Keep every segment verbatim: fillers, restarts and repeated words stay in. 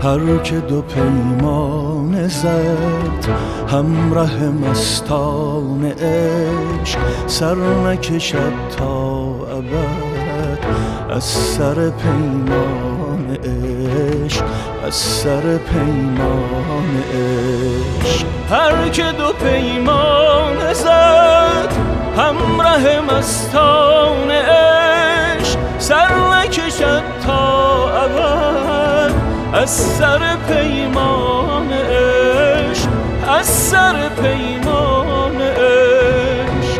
هر که دو پیمان زد همراه مستان عشق، سر نکشد تا ابد از سر پیمان عشق، از سر پیمان عشق. هر که دو پیمان زد همراه مستان عشق، سر نکشد تا ابد از سر پیمان عشق، از سر پیمان عشق.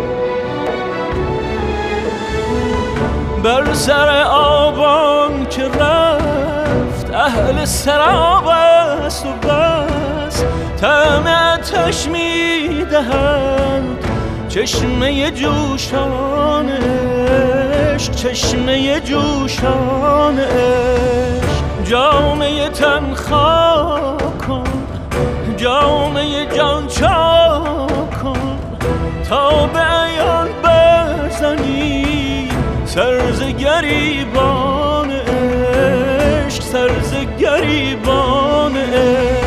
بر سر آبان که رفت اهل سراب است و بس، طعم آتش می‌دهند چشمه جوشان عشق، چشمه جوشان عشق. جامه تن خاک کن، جامه جان چاک کن، تا به عیان برزنی سر ز گریبان عشق، سر ز گریبان عشق.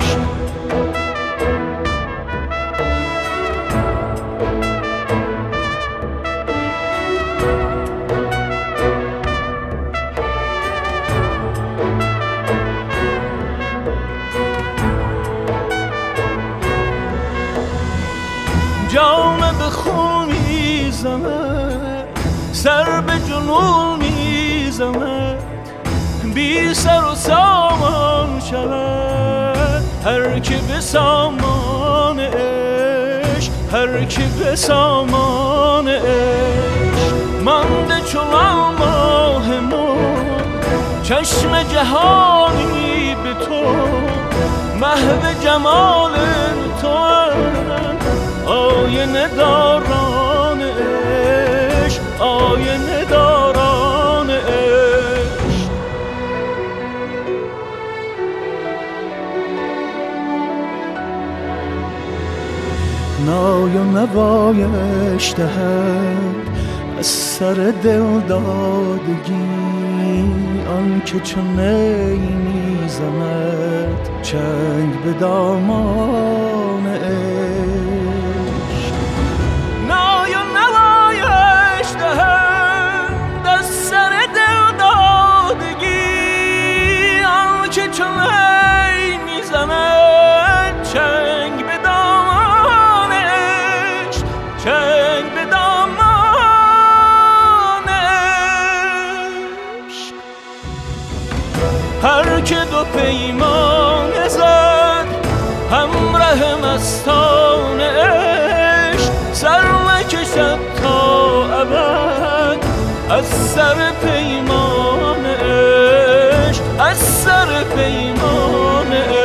جامه به خون میزند، سر به جنون میزند، بی سر و سامان شود هر که به سامان عشق، هر که به سامان عشق. مانده چون ماه نو چشم جهانی به تو، محو جمال تو آینه داران عشق، آینه داران عشق. نای و نوایش دهد از سر دل دادگی، آن که چون نی میزند چنگ به دامان عشق. نای و نوایش دهد از سر دل دادگی، آن که چون نی میزند چنگ به دامان عشق، چنگ به دامان عشق. هر که دو پیمان زد همراه مستان عشق، سر نکشد تا ابد از سر پیمان عشق، از سر پیمان عشق.